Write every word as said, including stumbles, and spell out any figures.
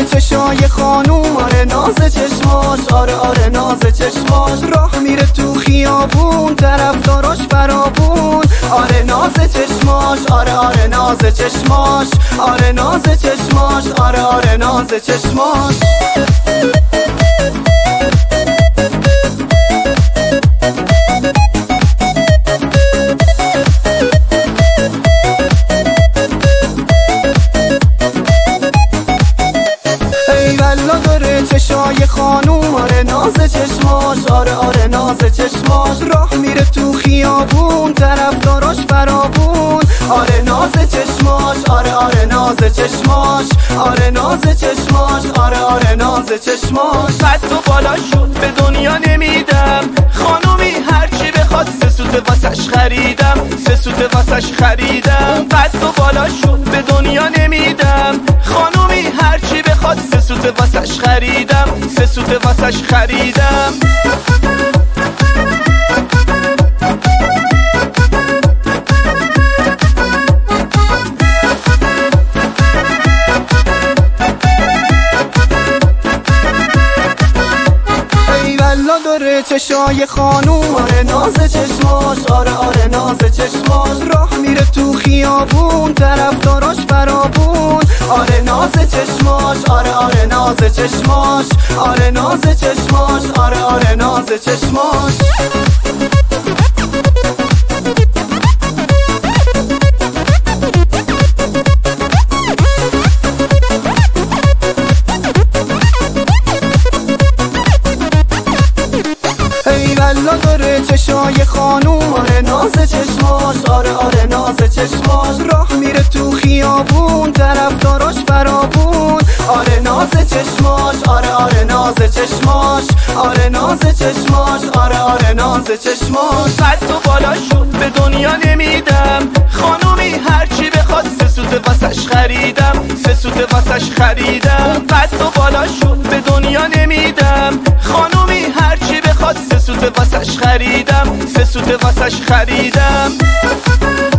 چشای خانوم، آره ناز چشماش، آره آره ناز چشماش. راه میره تو خیابون طرفداراش برابون، آره ناز چشماش، آره آره ناز چشماش، آره ناز چشماش، آره آره ناز چشماش. چشای خانوم، آره ناز چشماش، آره آره ناز چشماش. راه میره تو خیابون طرفداراش برابون، آره ناز چشماش، آره آره ناز چشماش، آره ناز چشماش، آره آره ناز چشماش. قد و بالا شد به دنیا نمیدم، خانومی هرچی بخواد سه سوته واسش خریدم، سه سوته واسش خریدم. قد و بالا شد به دنیا نمیدم، خانومی هرچی بخواد سه سوته واسش خریدم، سه سوته واسش خریدم. داره چشای خانوم، آره ناز چشماش، آره آره ناز چشماش. راه میره تو خیابون طرفداراش برابون، آره ناز چشماش، آره آره ناز چشماش، آره ناز چشماش، آره آره ناز چشماش. والا داره چشای خانوم، آره ناز چشماش، آره آره ناز چشماش. راه میره تو خیابون طرفداراش برابون، آره ناز چشماش، آره آره ناز چشماش، آره ناز چشماش، آره آره ناز چشماش. قد و بالا شد به دنیا نمیدم، خانومی هرچی بخواد سه سوته واسش خریدم، سه سوته واسش خریدم. قد و بالا شد به دنیا نمیدم، خانومی هرچی بخواد سه سوته واسش خریدم، سه سوته واسش خریدم.